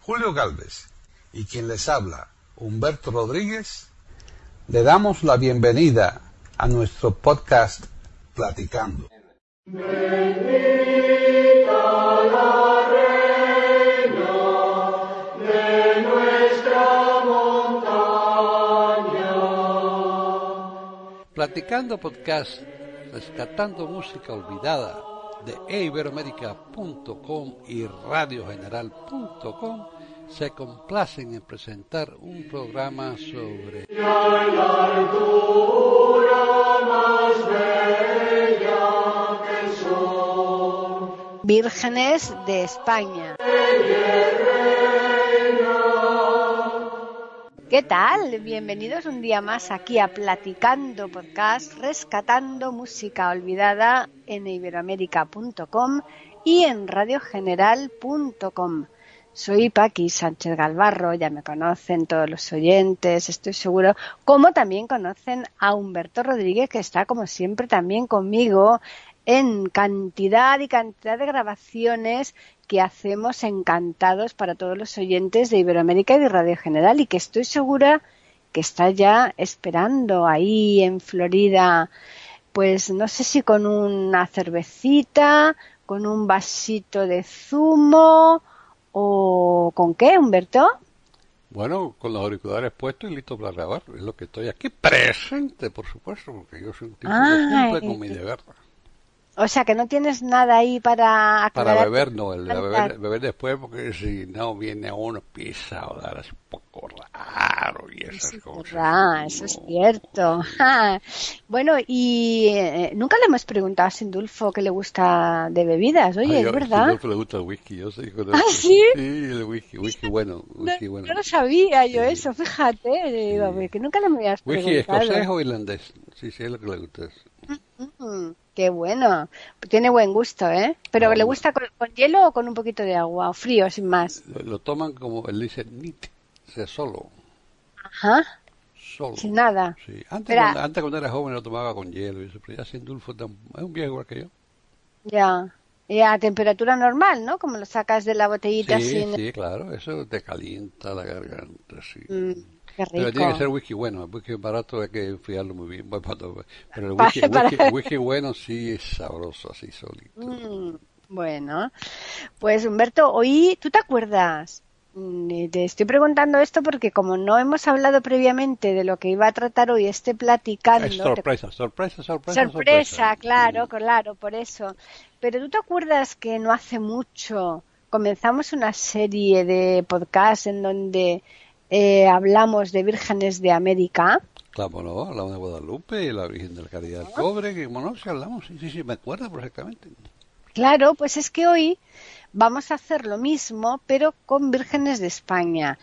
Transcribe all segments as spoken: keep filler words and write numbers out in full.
Julio Gálvez y quien les habla, Humberto Rodríguez, le damos la bienvenida a nuestro podcast Platicando. Platicando Podcast, rescatando música olvidada de e iberoamérica punto com y radio general punto com, se complacen en presentar un programa sobre la altura más bella que el sol. Vírgenes de España. ¿Qué tal? Bienvenidos un día más aquí a Platicando Podcast, rescatando música olvidada en iberoamérica punto com y en radio general punto com. Soy Paqui Sánchez Galvarro, ya me conocen todos los oyentes, estoy seguro, como también conocen a Humberto Rodríguez, que está como siempre también conmigo en cantidad y cantidad de grabaciones que hacemos encantados para todos los oyentes de Iberoamérica y de Radio General, y que estoy segura que está ya esperando ahí en Florida, pues no sé si con una cervecita, con un vasito de zumo o con qué, Humberto. Bueno, con los auriculares puestos y listo para grabar. Es lo que estoy aquí presente, por supuesto, porque yo soy un tipo que cumple con mi deber. O sea, que no tienes nada ahí para aclarar. Para beber, no, el de beber, beber después, porque si no viene uno empieza a dar así un poco raro y esas sí, cosas. Ah, no. Eso es cierto. Bueno, y eh, nunca le hemos preguntado a Sindulfo qué le gusta de bebidas. Oye, Ay, es yo, verdad. A Sindulfo le gusta el whisky, yo sé. ¿Ah, sí? Sí, el whisky, whisky bueno, whisky no, bueno. No lo sabía yo sí. eso, fíjate. Digo, Sí. que nunca le habías preguntado. ¿Whisky escocés o irlandés? Sí, sí, es lo que le gusta. Mm, qué bueno. Tiene buen gusto, ¿eh? Pero no, ¿le gusta con, con hielo o con un poquito de agua? ¿O frío, sin más? Lo, lo toman como él dice, neat, o sea, solo. Ajá. Solo. Sin nada. Sí. Antes, pero, cuando, antes cuando era joven lo tomaba con hielo y eso, pero ya Sindulfo es un viejo igual que yo. Ya. Y a temperatura normal, ¿no? Como lo sacas de la botellita sí, así. Sí, claro, eso te calienta la garganta, sí. Mm, qué rico. Pero tiene que ser whisky bueno, el whisky barato hay que enfriarlo muy bien. Pero el whisky, para, whisky, whisky bueno sí es sabroso, así solito. Mm, bueno, pues Humberto, hoy, ¿tú te acuerdas? Te estoy preguntando esto porque como no hemos hablado previamente de lo que iba a tratar hoy este Platicando... Es sorpresa, te... sorpresa, sorpresa, sorpresa. Sorpresa, claro, sí. Claro, por eso. Pero ¿tú te acuerdas que no hace mucho comenzamos una serie de podcasts en donde eh, hablamos de vírgenes de América? Claro, no, hablamos de Guadalupe y la Virgen de la Caridad del Cobre, que bueno, sí hablamos, sí, sí, sí, me acuerdo perfectamente. Claro, pues es que hoy vamos a hacer lo mismo, pero con vírgenes de España.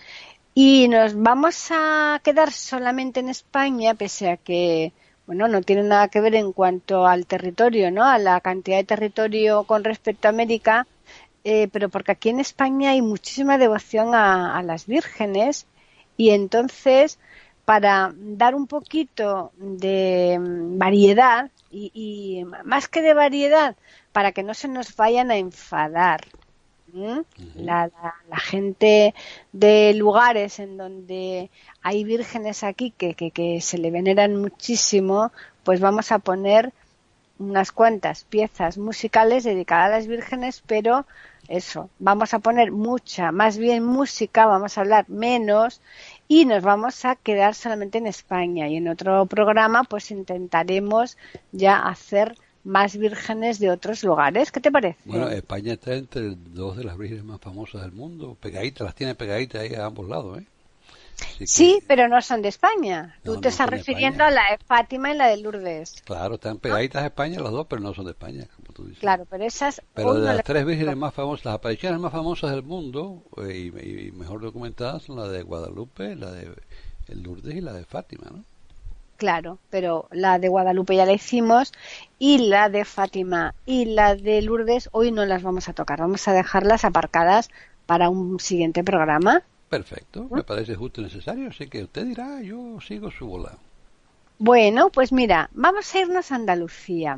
Y nos vamos a quedar solamente en España, pese a que, bueno, no tiene nada que ver en cuanto al territorio, ¿no? A la cantidad de territorio con respecto a América, eh, pero porque aquí en España hay muchísima devoción a, a las vírgenes, y entonces, para dar un poquito de variedad, y, y más que de variedad, para que no se nos vayan a enfadar. ¿Mm? Uh-huh. La, la, la gente de lugares en donde hay vírgenes aquí que, que, que se le veneran muchísimo, pues vamos a poner unas cuantas piezas musicales dedicadas a las vírgenes, pero eso, vamos a poner mucha, más bien música, vamos a hablar menos y nos vamos a quedar solamente en España, y en otro programa pues intentaremos ya hacer más vírgenes de otros lugares. ¿Qué te parece? Bueno, España está entre dos de las vírgenes más famosas del mundo, pegaditas, las tiene pegaditas ahí a ambos lados, ¿eh? Así sí, que... pero no son de España. Tú no, te no estás refiriendo a la de Fátima y la de Lourdes. Claro, están pegaditas a España las dos, pero no son de España, como tú dices. Claro, pero esas... Pero de las tres vírgenes más famosas, las apariciones más famosas del mundo, eh, y, y mejor documentadas, son la de Guadalupe, la de Lourdes y la de Fátima, ¿no? Claro, pero la de Guadalupe ya la hicimos, y la de Fátima y la de Lourdes hoy no las vamos a tocar, vamos a dejarlas aparcadas para un siguiente programa. Perfecto, me parece justo y necesario, así que usted dirá, yo sigo su bola. Bueno, pues mira, vamos a irnos a Andalucía.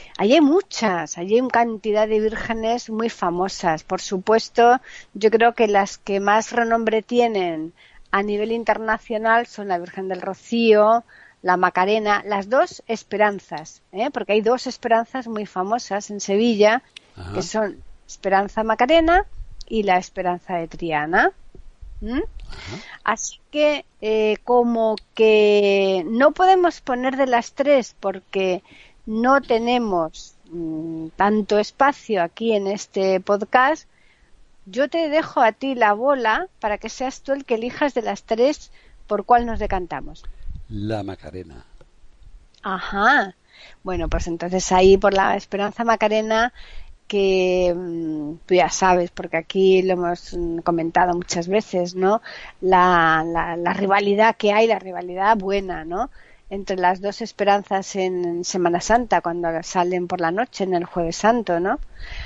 Allí hay muchas, allí hay cantidad de vírgenes muy famosas. Por supuesto, yo creo que las que más renombre tienen a nivel internacional son la Virgen del Rocío, la Macarena, las dos Esperanzas, ¿eh? Porque hay dos Esperanzas muy famosas en Sevilla, Ajá. que son Esperanza Macarena y la Esperanza de Triana. ¿Mm? Así que eh, como que no podemos poner de las tres porque no tenemos mmm, tanto espacio aquí en este podcast, yo te dejo a ti la bola para que seas tú el que elijas de las tres por cuál nos decantamos. La Macarena. Ajá. Bueno, pues entonces ahí por la Esperanza Macarena, que tú ya sabes, porque aquí lo hemos comentado muchas veces, ¿no? La, la, la rivalidad que hay, la rivalidad buena, ¿no? Entre las dos Esperanzas en Semana Santa, cuando salen por la noche en el Jueves Santo, ¿no?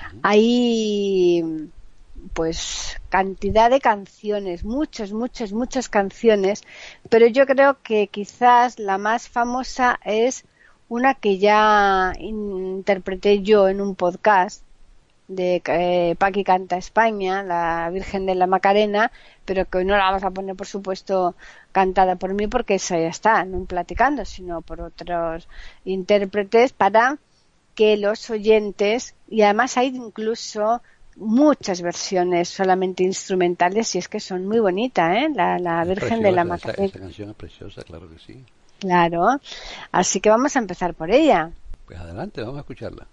Hay, pues, cantidad de canciones, muchas, muchas, muchas canciones, pero yo creo que quizás la más famosa es una que ya interpreté yo en un podcast de eh, Paqui Canta España, la Virgen de la Macarena, pero que hoy no la vamos a poner, por supuesto, cantada por mí, porque esa ya está, no platicando, sino por otros intérpretes, para que los oyentes, y además hay incluso muchas versiones solamente instrumentales, y es que son muy bonitas, ¿eh? La, la Virgen preciosa, de la Macarena. Esa, esa canción es preciosa, claro que sí. Claro, así que vamos a empezar por ella. Pues adelante, vamos a escucharla.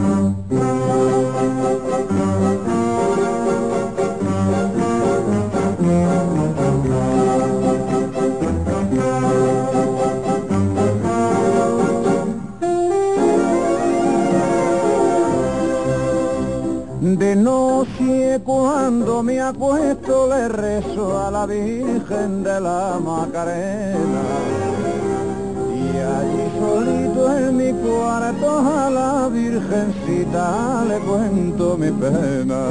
De noche cuando me acuesto le rezo a la Virgen de la Macarena, y allí solito en mi cuarto a la Virgencita le cuento mi pena,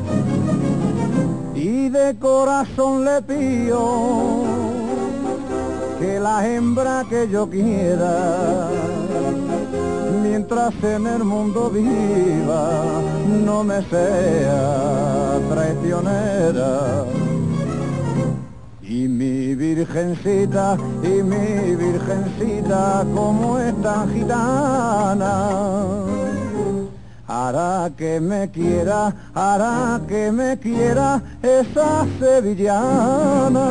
y de corazón le pido que la hembra que yo quiera, mientras en el mundo viva, no me sea traicionera. Y mi virgencita, y mi virgencita, como es tan gitana, hará que me quiera, hará que me quiera esa sevillana.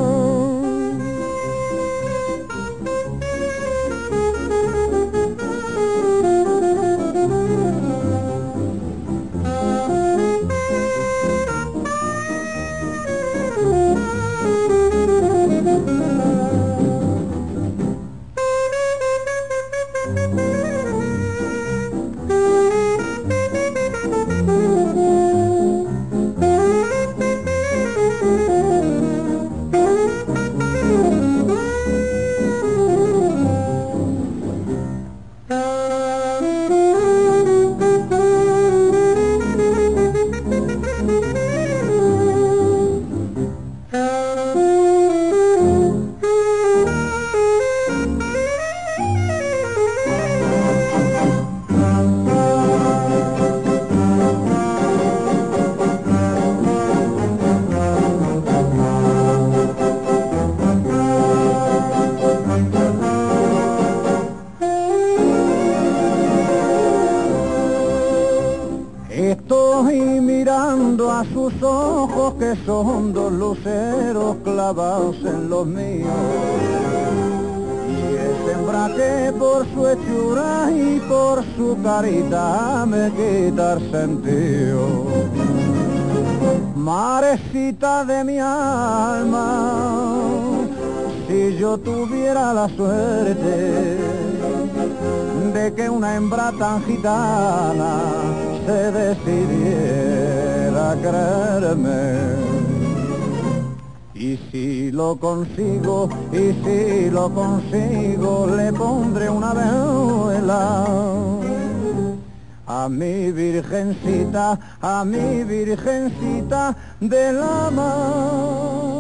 Estoy mirando a sus ojos que son dos luceros clavados en los míos, y es hembra que por su hechura y por su carita me quita el sentido. Marecita de mi alma, si yo tuviera la suerte de que una hembra tan gitana se decidiera a quererme, y si lo consigo, y si lo consigo, le pondré una vela a mi virgencita, a mi virgencita de la mar.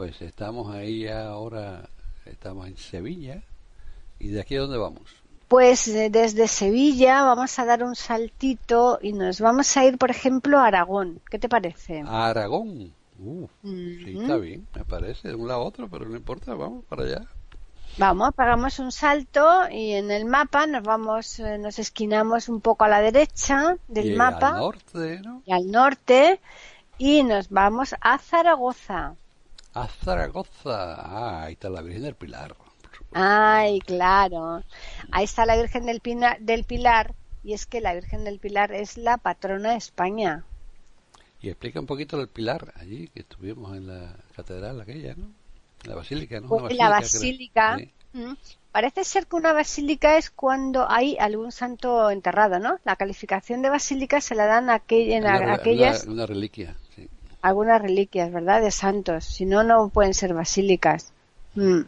pues estamos ahí ahora, estamos en Sevilla. ¿Y de aquí a dónde vamos? Pues eh, desde Sevilla vamos a dar un saltito y nos vamos a ir, por ejemplo, a Aragón. ¿Qué te parece? A Aragón. Uh, Mm-hmm. Sí, está bien, me parece, de un lado a otro, pero no importa, vamos para allá. Vamos, pegamos un salto y en el mapa nos vamos, eh, nos esquinamos un poco a la derecha del Y mapa al norte, ¿no? y al norte y nos vamos a Zaragoza. A Zaragoza. Ah, ahí está la Virgen del Pilar. Por supuesto. Ay, claro. Ahí está la Virgen del, Pina- del Pilar y es que la Virgen del Pilar es la patrona de España. Y explica un poquito del Pilar, allí, que estuvimos en la catedral aquella, ¿no? La basílica, ¿no? Pues Una la basílica, basílica, creo. Sí. mm, parece ser que una basílica es cuando hay algún santo enterrado, ¿no? La calificación de basílica se la dan a aquel- en Una, a- re- aquellas, una, una reliquia, sí. algunas reliquias, ¿verdad? De santos, si no, no pueden ser basílicas. Mm.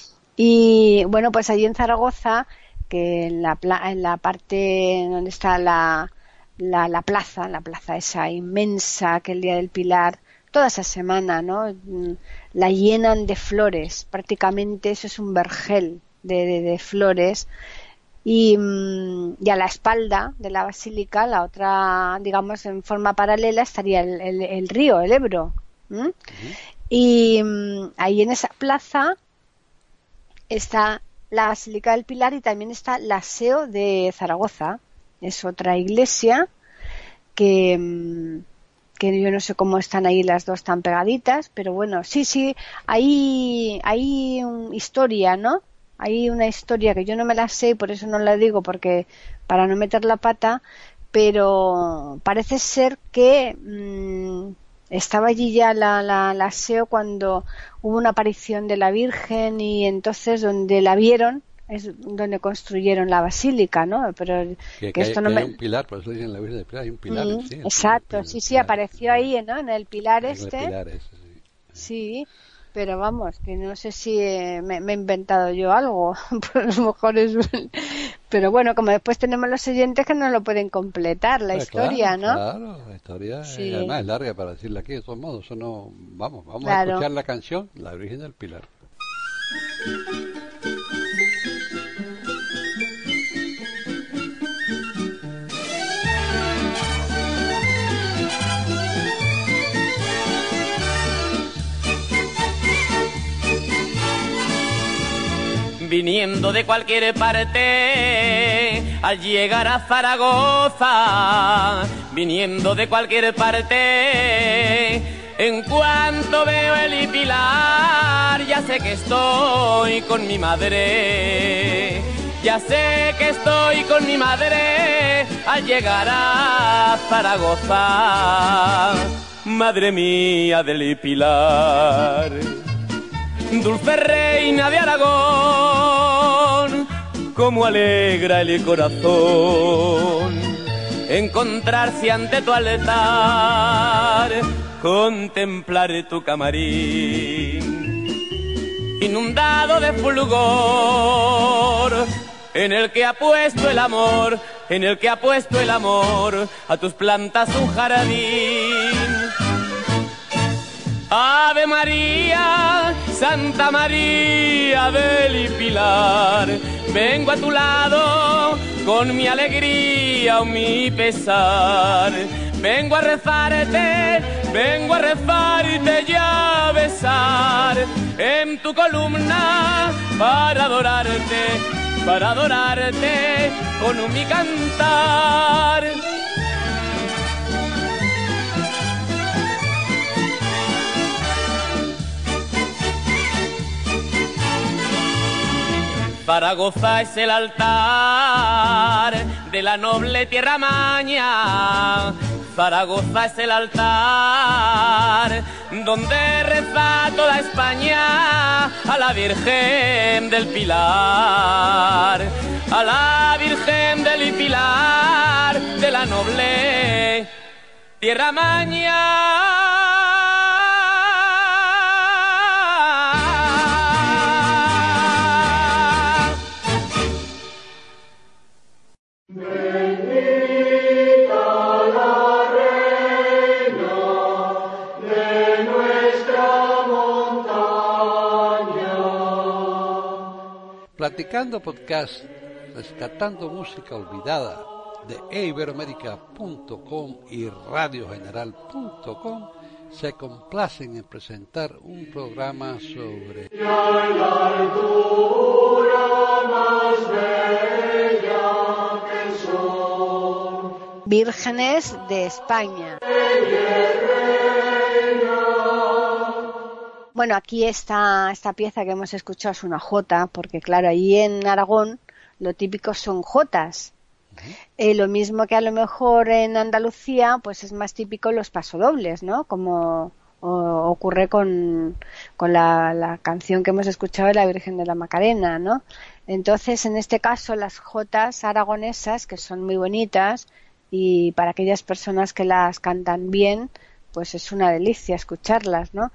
Y bueno, pues allí en Zaragoza, que en la, pla- en la parte donde está la, la, la plaza, la plaza esa inmensa, que el Día del Pilar, toda esa semana, ¿no? Mm, la llenan de flores, prácticamente eso es un vergel de, de, de flores. Y, mm, y a la espalda de la basílica, la otra, digamos, en forma paralela, estaría el, el, el río, el Ebro. ¿Mm? Ujú. Y mm, ahí en esa plaza está la Basílica del Pilar y también está la S E O de Zaragoza. Es otra iglesia que, mm, que yo no sé cómo están ahí las dos tan pegaditas, pero bueno, sí, sí, hay, hay un- historia, ¿no? Hay una historia que yo no me la sé, por eso no la digo, porque para no meter la pata, pero parece ser que mm, estaba allí ya la, la, la S E O cuando hubo una aparición de la Virgen y entonces donde la vieron es donde construyeron la basílica, ¿no? Pero Que, que que esto hay, no que me... hay un pilar, por eso dicen la Virgen del Pilar, hay un pilar Mm, en sí. el exacto, pilar, sí, el sí, pilar, apareció ahí, ¿no? En el pilar en este. el pilar ese, sí. Sí, pero vamos, que no sé si eh, me, me he inventado yo algo, pues a lo mejor es... Pero bueno, como después tenemos los oyentes que no lo pueden completar la Pues historia, claro, ¿no? claro, la historia Sí. eh, además es larga para decirla aquí, de todos modos, eso no, vamos, vamos a Claro. escuchar la canción, La Virgen del Pilar. Viniendo de cualquier parte, al llegar a Zaragoza, viniendo de cualquier parte, en cuanto veo el Pilar, ya sé que estoy con mi madre, ya sé que estoy con mi madre, al llegar a Zaragoza, madre mía del Pilar. Dulce reina de Aragón, cómo alegra el corazón encontrarse ante tu altar, contemplar tu camarín inundado de fulgor, en el que ha puesto el amor, en el que ha puesto el amor a tus plantas un jardín. Ave María, Santa María del Pilar, vengo a tu lado con mi alegría o mi pesar. Vengo a rezarte, vengo a rezarte y a besar en tu columna para adorarte, para adorarte con mi cantar. Zaragoza es el altar de la noble tierra maña. Zaragoza es el altar donde reza toda España a la Virgen del Pilar, a la Virgen del Pilar de la noble tierra maña. Nuestra montaña. Platicando Podcast, rescatando música olvidada de iberoamérica punto com y radio general punto com, se complacen en presentar un programa sobre la altura más bella que el sol. Vírgenes de España. Bueno, aquí está esta pieza que hemos escuchado es una jota, porque claro, ahí en Aragón lo típico son jotas. Eh, lo mismo que a lo mejor en Andalucía, pues es más típico los pasodobles, ¿no? Como o, ocurre con, con la, la canción que hemos escuchado de la Virgen de la Macarena, ¿no? Entonces, en este caso, las jotas aragonesas, que son muy bonitas, y para aquellas personas que las cantan bien, pues es una delicia escucharlas, ¿no?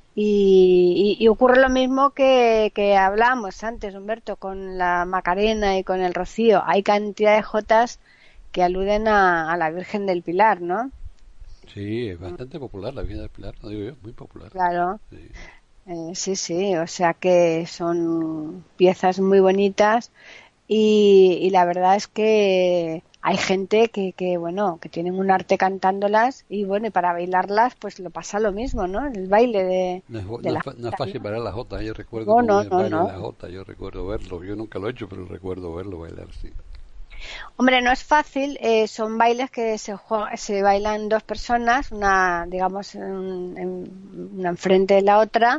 Y, y, y ocurre lo mismo que, que hablábamos antes, Humberto, con la Macarena y con el Rocío. Hay cantidad de jotas que aluden a, a la Virgen del Pilar, ¿no? Sí, es bastante popular la Virgen del Pilar, no digo yo, muy popular. Claro. Sí. Eh, sí, sí, o sea que son piezas muy bonitas y, y la verdad es que hay gente que, que, bueno, que tienen un arte cantándolas y, bueno, y para bailarlas, pues lo pasa lo mismo, ¿no? El baile de, no es, de no la es, no es fácil bailar la jota, yo recuerdo no, cómo no, el no, baile no. de la jota, yo recuerdo verlo, yo nunca lo he hecho, pero recuerdo verlo bailar, sí. Hombre, no es fácil, eh, son bailes que se, juega, se bailan dos personas, una, digamos, en, en, una enfrente de la otra,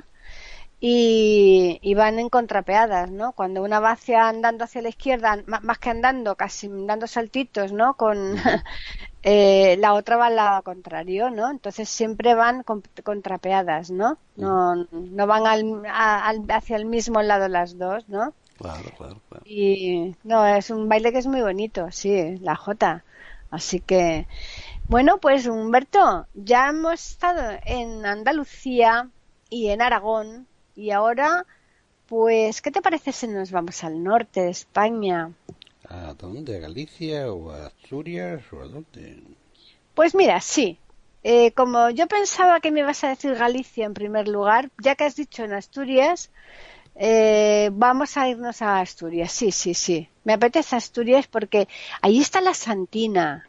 y, y van en contrapeadas, ¿no? Cuando una va hacia andando hacia la izquierda, más, más que andando, casi dando saltitos, ¿no? Con eh, la otra va al lado contrario, ¿no? Entonces siempre van con, contrapeadas, ¿no? No, no van al, a, al, hacia el mismo lado las dos, ¿no? Claro, claro, claro. Y no, es un baile que es muy bonito, sí, la jota. Así que, bueno, pues Humberto, ya hemos estado en Andalucía y en Aragón. Y ahora, pues, ¿qué te parece si nos vamos al norte de España? ¿A dónde? ¿A Galicia o a Asturias o a dónde? Pues mira, sí. Eh, como yo pensaba que me ibas a decir Galicia en primer lugar, ya que has dicho en Asturias, eh, vamos a irnos a Asturias. Sí, sí, sí. Me apetece Asturias porque allí está la Santina.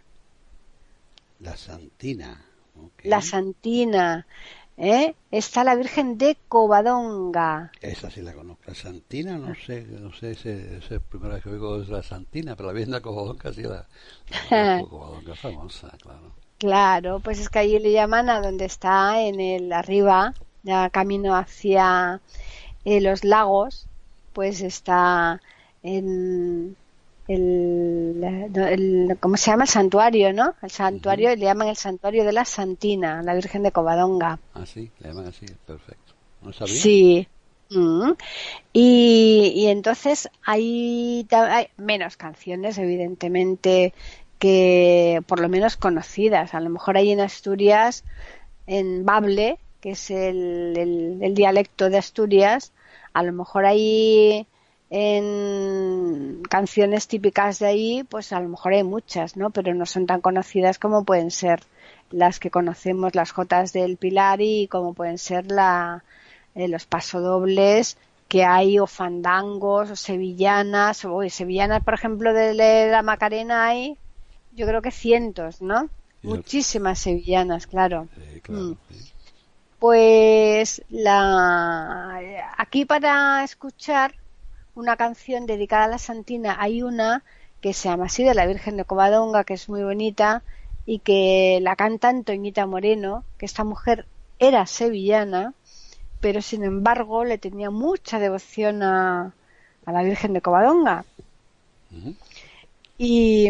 La Santina. Okay. La Santina. ¿Eh? Está la Virgen de Covadonga. Esa sí la conozco. La Santina, no sé, no sé, ese, ese es la primera vez que oigo de la Santina, pero la Virgen de Covadonga sí la, la Covadonga famosa, claro. Claro, pues es que allí le llaman a donde está en el arriba, ya camino hacia eh, los lagos, pues está en el, el, ¿cómo se llama? El santuario, ¿no? El santuario, uh-huh. Le llaman el santuario de la Santina, la Virgen de Covadonga. Ah, sí, le llaman así, perfecto. ¿No sabía? Sí. Mm. Y, y entonces hay, hay menos canciones, evidentemente, que por lo menos conocidas. A lo mejor hay en Asturias, en Bable, que es el, el, el dialecto de Asturias, a lo mejor hay en canciones típicas de ahí, pues a lo mejor hay muchas, ¿no? Pero no son tan conocidas como pueden ser las que conocemos, las jotas del Pilar, y como pueden ser la, eh, los pasodobles que hay, o fandangos, o sevillanas, o uy, sevillanas, por ejemplo, de, de la Macarena hay, yo creo que cientos, ¿no? Sí, muchísimas sevillanas, claro. Sí, claro, mm. sí. Pues la aquí para escuchar una canción dedicada a la Santina hay una que se llama así, de la Virgen de Covadonga, que es muy bonita y que la canta Antoñita Moreno, que esta mujer era sevillana, pero sin embargo le tenía mucha devoción a, a la Virgen de Covadonga. Uh-huh. y,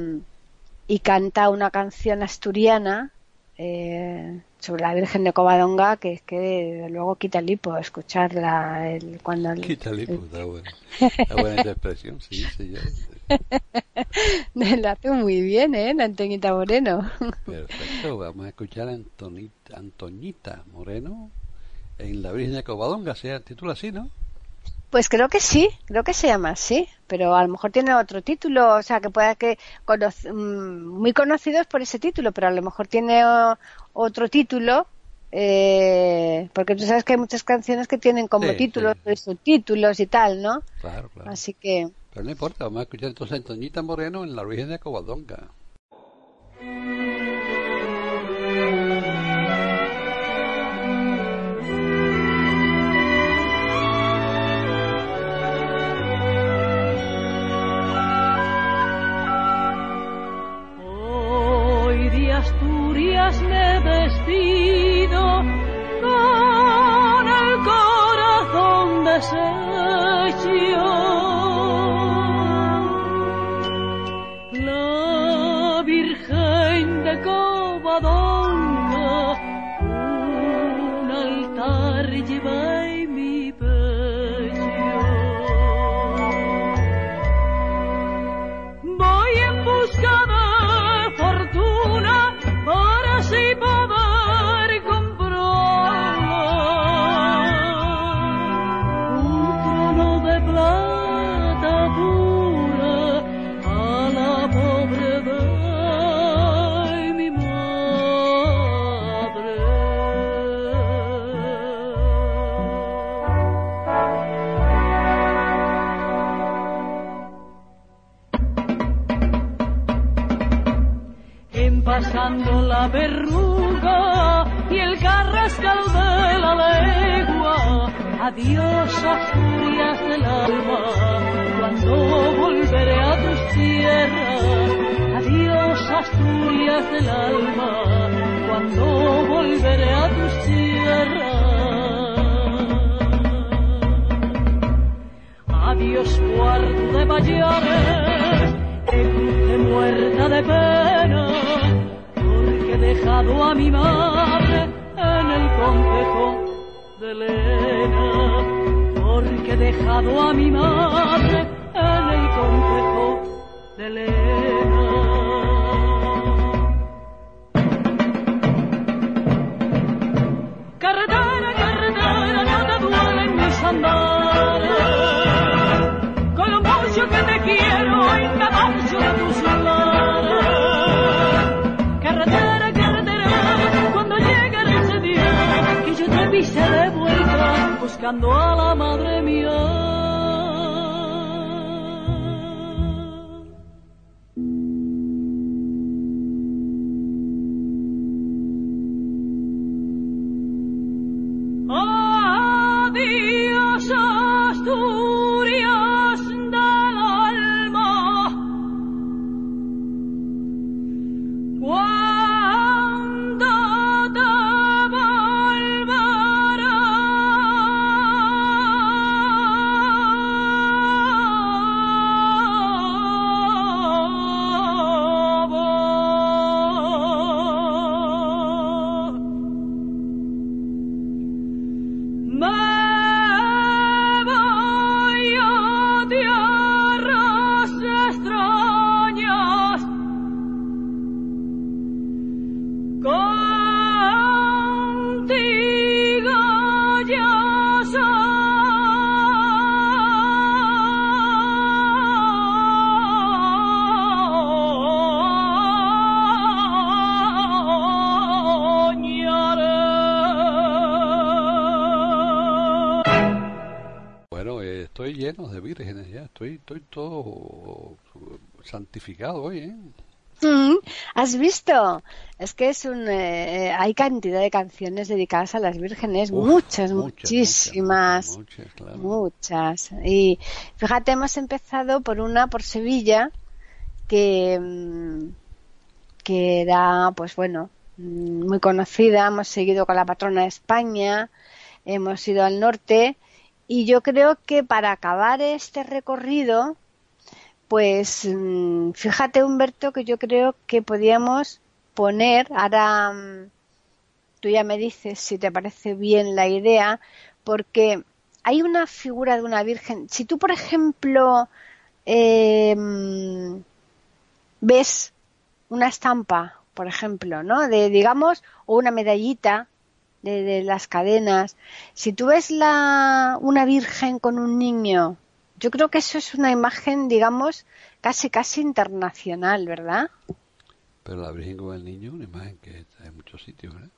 y canta una canción asturiana eh, sobre la Virgen de Covadonga, que es que desde luego quita el hipo escucharla el, cuando el, quita el hipo, el... está buena, está buena esa expresión, sí, sí, ya. La hace muy bien, ¿eh? La Antoñita Moreno. Perfecto, vamos a escuchar a Antonita, Antoñita Moreno en la Virgen de Covadonga, se titula así, ¿no? Pues creo que sí, creo que se llama así, pero a lo mejor tiene otro título, o sea, que pueda que conoce, muy conocidos por ese título, pero a lo mejor tiene o, otro título eh, porque tú sabes que hay muchas canciones que tienen como Sí, títulos sí. y subtítulos y tal, ¿no? Claro, claro. Así que... Pero no importa, vamos a escuchar entonces a Toñita Moreno en La Virgen de Covadonga. Hoy de Asturias me he vestido con el corazón deshecho. La Virgen de Covadonga un altar lleva en mi pecho. Voy en busca de fortuna para así poder comprarla. Un trono de plata pura a la pobre de mi madre. En pasando la verruga y el carrascal de la legua, adiós Asturias del alma, cuando volveré a tus tierras. Adiós Asturias del alma, cuando volveré a tus tierras. Adiós Puerto de Payares, que cruce muerta de pena, porque he dejado a mi madre en el concejo de Elena, porque he dejado a mi madre en el concejo de Elena. Carretera, carretera, no te duelen mis andares, con lo mucho que te quiero y me marcho de tus lares. Carretera, carretera, cuando llegue ese día que yo te pise de vuelta buscando a la madre mía. Adiós Asturias del alma, cuando te estoy lleno de vírgenes ya, estoy, estoy todo santificado hoy, ¿eh? Mm, ¿Has visto? Es que es un, eh, hay cantidad de canciones dedicadas a las vírgenes, Uf, muchas, muchas, muchísimas, muchas, muchas, claro. muchas. Y fíjate, hemos empezado por una por Sevilla que, mm, que era, pues bueno, mm, muy conocida. Hemos seguido con la patrona de España, hemos ido al norte y yo creo que para acabar este recorrido, pues fíjate, Humberto, que yo creo que podíamos poner, ahora tú ya me dices si te parece bien la idea, porque hay una figura de una virgen. Si tú, por ejemplo, eh, ves una estampa, por ejemplo, ¿no? De, digamos, o una medallita de, de las cadenas, si tú ves la, una virgen con un niño, yo creo que eso es una imagen, digamos, casi casi internacional, ¿verdad? Pero la Virgen con el niño, una imagen que está en muchos sitios, ¿verdad?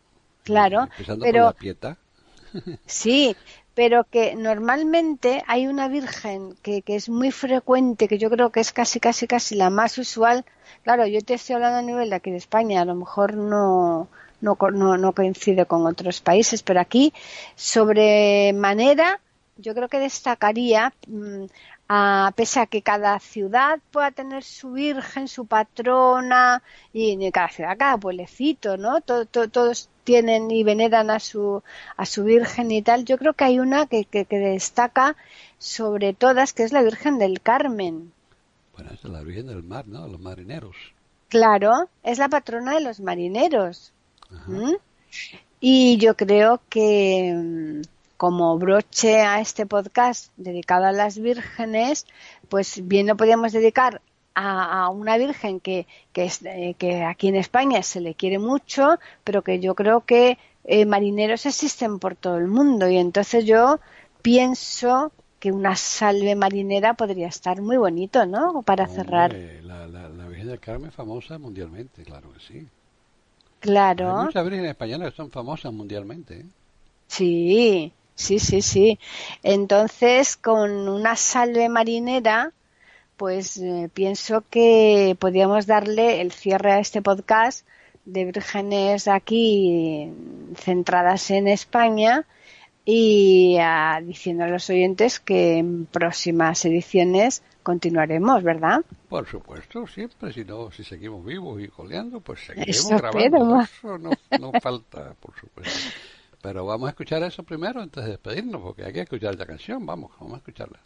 claro, Empezando pero por la Pietà. sí, pero que normalmente hay una virgen que, que es muy frecuente, que yo creo que es casi, casi, casi la más usual. Claro, yo te estoy hablando a nivel de aquí de España, a lo mejor no, no, co- no, no coincide con otros países, pero aquí, sobremanera, yo creo que destacaría, mm, a, pese a que cada ciudad pueda tener su virgen, su patrona, y en cada ciudad, cada pueblecito, ¿no? To- to- todos tienen y veneran a su a su virgen y tal. Yo creo que hay una que, que, que destaca sobre todas, que es la Virgen del Carmen. Bueno, esa es la Virgen del Mar, ¿no? Los marineros. Claro, es la patrona de los marineros. Ajá. ¿Mm? Y yo creo que, mm, como broche a este podcast dedicado a las vírgenes, pues bien lo podíamos dedicar a, a una virgen que, que, es, eh, que aquí en España se le quiere mucho, pero que yo creo que eh, marineros existen por todo el mundo. Y entonces yo pienso que una salve marinera podría estar muy bonito, ¿no? Para cerrar. Hombre, la, la, la Virgen del Carmen es famosa mundialmente, claro que sí. Hay Claro. muchas vírgenes españolas que son famosas mundialmente, ¿eh? Sí, sí, sí, sí. Entonces, con una salve marinera, pues eh, pienso que podríamos darle el cierre a este podcast de vírgenes aquí eh, centradas en España y ah, diciendo a los oyentes que en próximas ediciones continuaremos, ¿verdad? Por supuesto, siempre, si no, si seguimos vivos y coleando, pues seguiremos Eso grabando. esperemos. Eso no, no falta, por supuesto. Pero vamos a escuchar eso primero antes de despedirnos, porque hay que escuchar la canción. Vamos, vamos a escucharla.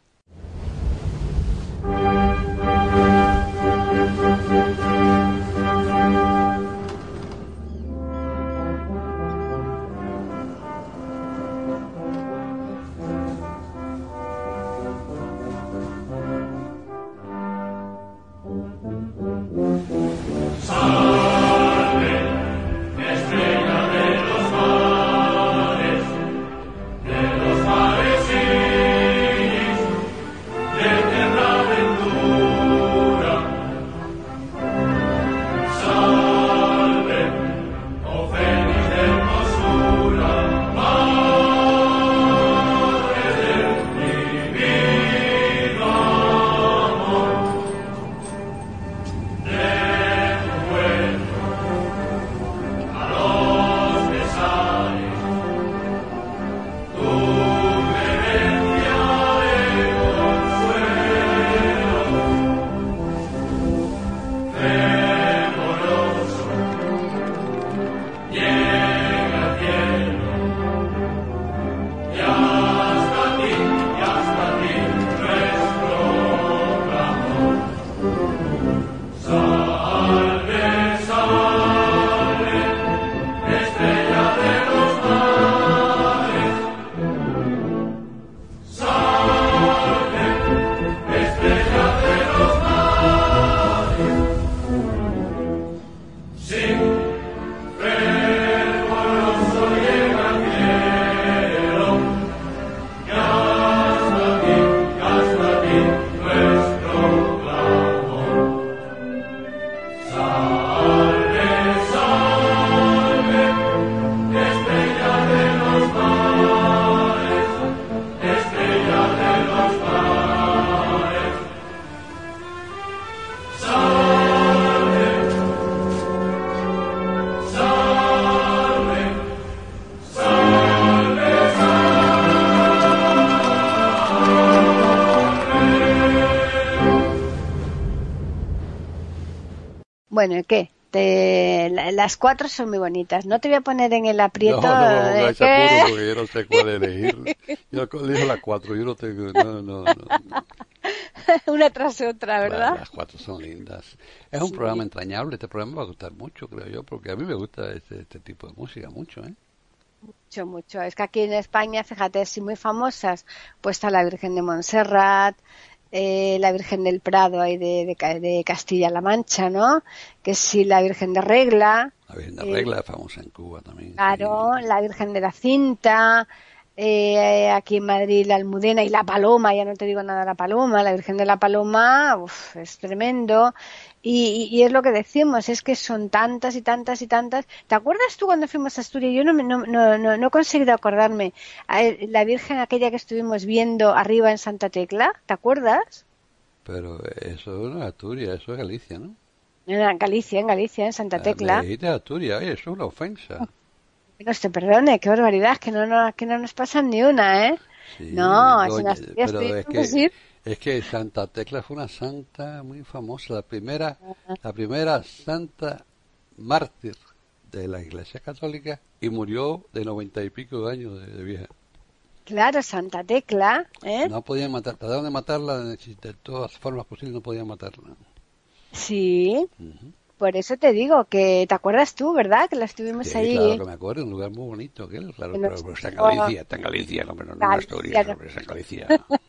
Bueno, ¿y qué? Te- la- las cuatro son muy bonitas. No te voy a poner en el aprieto. No, no me de pongáis que- apuro porque yo no sé cuál elegir. Yo elijo las cuatro, yo no tengo... No, no, no. una tras otra, Claro, ¿verdad? las cuatro son lindas. Es un Sí. programa entrañable, este programa va a gustar mucho, creo yo, porque a mí me gusta este, este tipo de música mucho, ¿eh? Mucho, mucho. Es que aquí en España, fíjate, sí muy famosas, pues está la Virgen de Montserrat, eh, la Virgen del Prado ahí de, de, Ca- de Castilla-La Mancha, ¿no? Que sí, la Virgen de Regla, La Virgen de Eh, Regla es famosa en Cuba también. claro, sí. la Virgen de la Cinta, eh, aquí en Madrid la Almudena y la Paloma, ya no te digo nada de la Paloma, la Virgen de la Paloma, uf, es tremendo. Y, y, y es lo que decimos, es que son tantas y tantas y tantas. ¿Te acuerdas tú cuando fuimos a Asturias? Yo no, me- no, no, no, no he conseguido acordarme. A ver, la Virgen aquella que estuvimos viendo arriba en Santa Tecla, ¿te acuerdas? Pero eso no es Asturias, eso es Galicia, ¿no? En Galicia, en Galicia, en Santa Ah, Tecla. me dijiste Asturias, oye, eso es una ofensa. Que nos te perdone, qué barbaridad, que no, no, que no nos pasan ni una, ¿eh? Sí, No, es en doña, Asturias pero es tuvimos que que ir. es que Santa Tecla fue una santa muy famosa, la primera, la primera santa mártir de la Iglesia Católica y murió de noventa y pico de años de, de vieja. Claro, Santa Tecla, ¿eh? No podían matar, trataron de matarla de, de todas formas posibles, no podían matarla. Sí, Ujú. por eso te digo que te acuerdas tú, ¿verdad? Que la estuvimos Sí, allí. claro que me acuerdo, un lugar muy bonito, aquel, claro, Que pero, nos, pero está en oh, Galicia, está en Galicia, no, pero no en Galicia, Asturias, no- hombre, está en Galicia.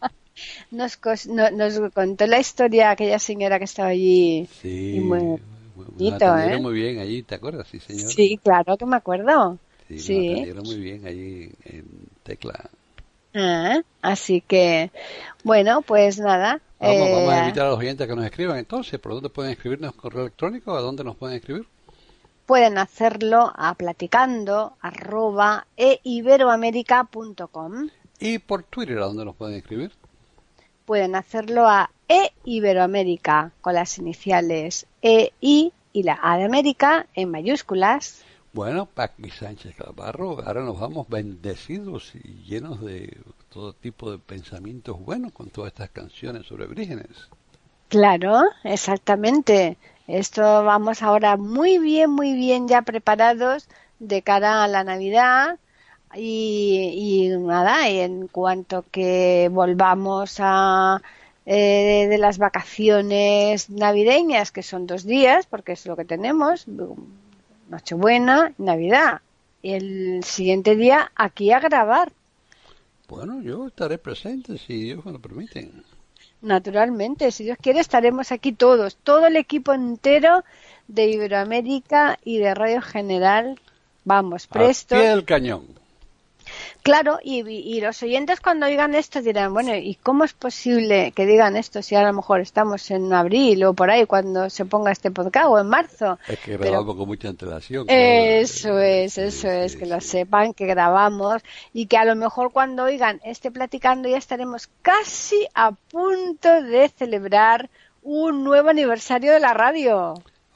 nos, cos- no- nos contó la historia aquella señora que estaba allí y Sí, muy muy- nos bonito, atendieron ¿eh? muy bien allí, ¿te acuerdas? Sí, señor. Sí, claro que me acuerdo. Sí, nos Sí. atendieron muy bien allí en Tecla. Ah, así que, bueno, pues nada. Vamos, vamos a eh, invitar a los oyentes a que nos escriban entonces. ¿Por dónde pueden escribirnos? ¿Correo electrónico? ¿A dónde nos pueden escribir? pueden hacerlo a platicando arroba eiberoamerica punto com. Y por Twitter, ¿a dónde nos pueden escribir? Pueden hacerlo a eiberoamerica con las iniciales E I y la A de América en mayúsculas. Bueno, Paqui Sánchez Calvarro, ahora nos vamos bendecidos y llenos de todo tipo de pensamientos buenos con todas estas canciones sobre vírgenes. Claro, exactamente. Esto vamos ahora muy bien, muy bien ya preparados de cara a la Navidad y, y nada, y en cuanto que volvamos a eh, de las vacaciones navideñas, que son dos días, porque es lo que tenemos, Nochebuena, Navidad, y el siguiente día aquí a grabar. Bueno, yo estaré presente si Dios me lo permite. Naturalmente, si Dios quiere, estaremos aquí todos, todo el equipo entero de Iberoamérica y de Radio General. Vamos, presto. Al pie del cañón. Claro, y, y los oyentes cuando oigan esto dirán, bueno, ¿y cómo es posible que digan esto si a lo mejor estamos en abril o por ahí cuando se ponga este podcast o en marzo? Es que Pero grabamos con mucha antelación. claro. eso es, Sí, eso sí, es, que lo sí. sepan, que grabamos y que a lo mejor cuando oigan este platicando ya estaremos casi a punto de celebrar un nuevo aniversario de la radio.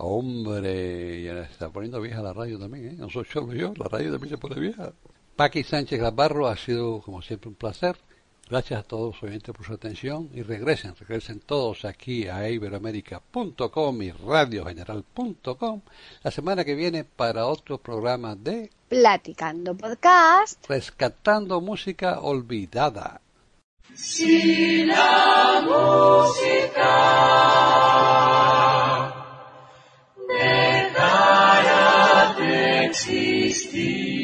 Hombre, ya se está poniendo vieja la radio también, ¿eh? No soy solo yo, la radio también se pone vieja. Paqui Sánchez Gabarro, ha sido como siempre un placer. Gracias a todos los oyentes por su atención y regresen, regresen todos aquí a iberoamerica punto com y radio general punto com la semana que viene para otro programa de Platicando Podcast. Rescatando Música Olvidada. Si la música dejara de existir,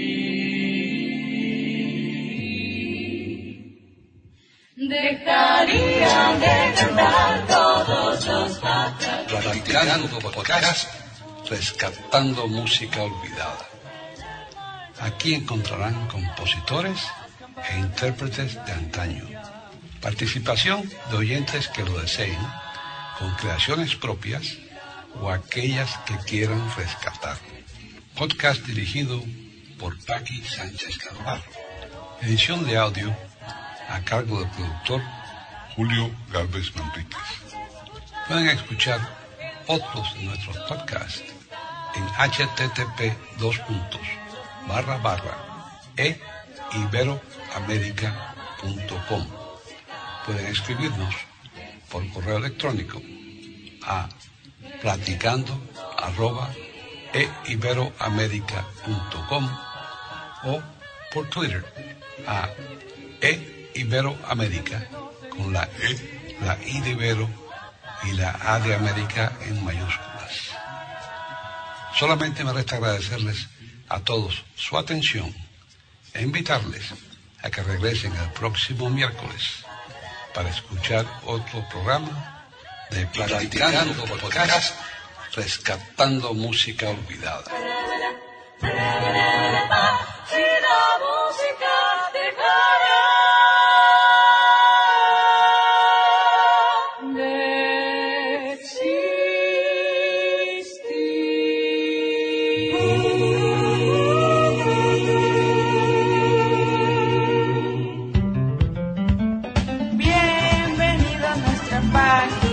dejarían de cantar todos los pájaros. Platicando Podcast, rescatando música olvidada. Aquí encontrarán compositores e intérpretes de antaño. Participación de oyentes que lo deseen, con creaciones propias o aquellas que quieran rescatar. Podcast dirigido por Paqui Sánchez Calvarro. Edición de audio a cargo del productor Julio Gálvez Manríquez. Pueden escuchar otros de nuestros podcasts en http dos puntos barra barra e iberoamerica punto com. Pueden escribirnos por correo electrónico a platicando arroba e iberoamerica punto com o por Twitter a e Iberoamérica con la E, la I de Ibero y la A de América en mayúsculas. Solamente me resta agradecerles a todos su atención e invitarles a que regresen el próximo miércoles para escuchar otro programa de Platicando Podcast, rescatando música olvidada. Si la música deja Bye.